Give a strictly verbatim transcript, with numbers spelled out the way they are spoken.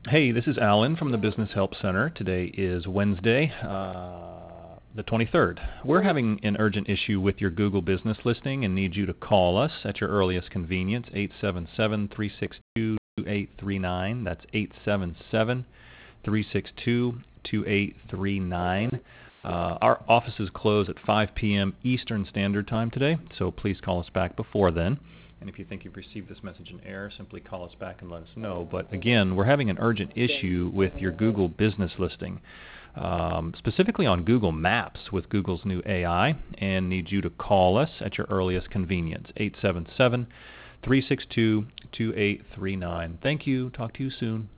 Hey, this is Alan from the Business Help Center. Today is Wednesday, uh, the twenty-third. We're having an urgent issue with your Google business listing and need you to call us at your earliest convenience, eight seven seven, three six two, two eight three nine. That's eight seven seven, three six two, two eight three nine. Uh, our offices close at five p.m. Eastern Standard Time today, so please call us back before then. And if you think you've received this message in error, simply call us back and let us know. But again, we're having an urgent issue with your Google business listing, um, specifically on Google Maps with Google's new A I, and need you to call us at your earliest convenience, eight seven seven, three six two, two eight three nine. Thank you. Talk to you soon.